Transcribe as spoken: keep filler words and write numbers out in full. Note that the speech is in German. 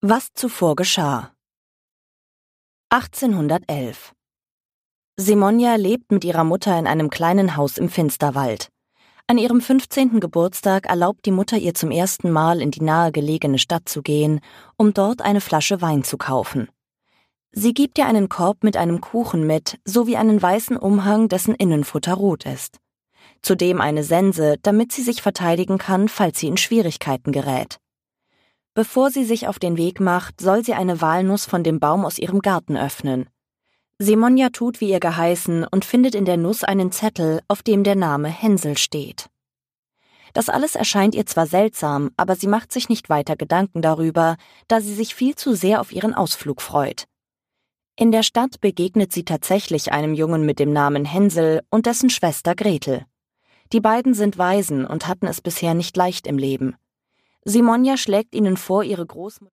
Was zuvor geschah. achtzehnhundertelf. Simonja lebt mit ihrer Mutter in einem kleinen Haus im Finsterwald. An ihrem fünfzehnten Geburtstag erlaubt die Mutter ihr zum ersten Mal in die nahegelegene Stadt zu gehen, um dort eine Flasche Wein zu kaufen. Sie gibt ihr einen Korb mit einem Kuchen mit, sowie einen weißen Umhang, dessen Innenfutter rot ist. Zudem eine Sense, damit sie sich verteidigen kann, falls sie in Schwierigkeiten gerät. Bevor sie sich auf den Weg macht, soll sie eine Walnuss von dem Baum aus ihrem Garten öffnen. Simonja tut, wie ihr geheißen, und findet in der Nuss einen Zettel, auf dem der Name Hänsel steht. Das alles erscheint ihr zwar seltsam, aber sie macht sich nicht weiter Gedanken darüber, da sie sich viel zu sehr auf ihren Ausflug freut. In der Stadt begegnet sie tatsächlich einem Jungen mit dem Namen Hänsel und dessen Schwester Gretel. Die beiden sind Waisen und hatten es bisher nicht leicht im Leben. Simonja schlägt ihnen vor, ihre Großmutter